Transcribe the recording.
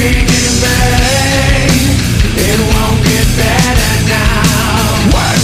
working in vain. It won't get better now. Work